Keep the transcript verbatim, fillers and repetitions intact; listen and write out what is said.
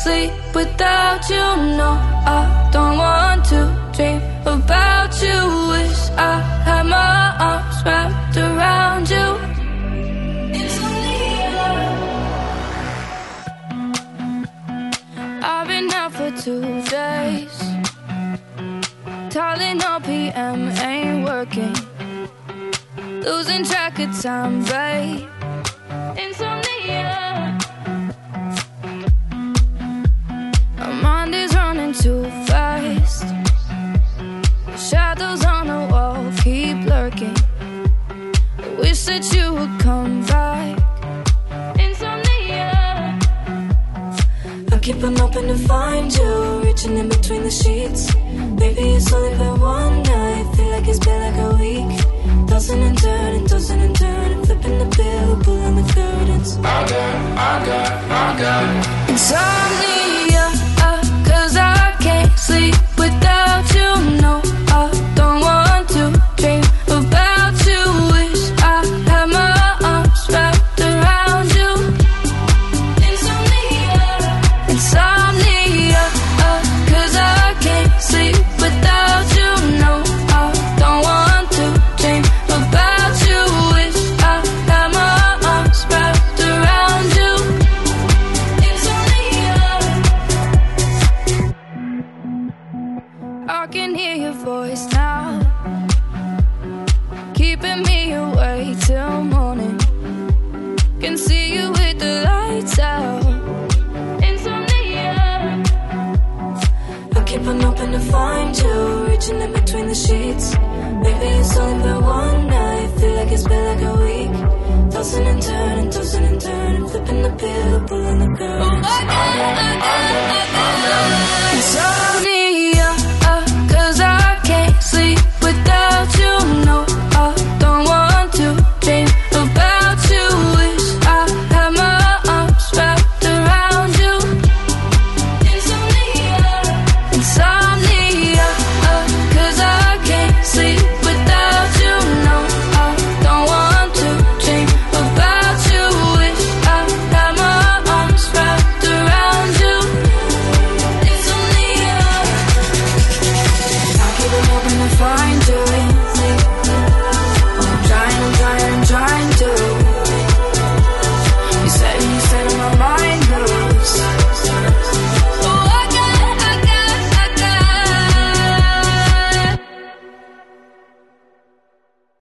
sleep without you. No, I don't want to dream about you. Wish I had my arms wrapped around you. Insomnia. I've been out for two days. Tylenol P M ain't working. Losing track of time, babe. Insomnia. My mind is running too fast. Shadows on the wall keep lurking. I wish that you would come back. Insomnia. I keep on hoping to find you, reaching in between the sheets. Baby, it's only been one night. Feel like it's been like a week. Tossing and turning, tossing and turning, flipping the bill, pulling the curtains. I got, I got, I got insomnia, uh, cause I can't sleep without you. No, I don't want to dream about you. Wish I had my arms wrapped around you. Insomnia, insomnia, uh, cause I can't sleep without you. No, I don't want to dream about you. Wish I had my arms wrapped around you. Insomnia. I can hear your voice now, keeping me awake till morning. Can see you with the lights out. Insomnia. I keep on hoping to find you, reaching in between the sheets. Baby, it's only been one night. Feel like it's been like a week. Tossing and turning, tossing and turning, flipping the pill, pulling the curtains. Oh, I got, I got, I got.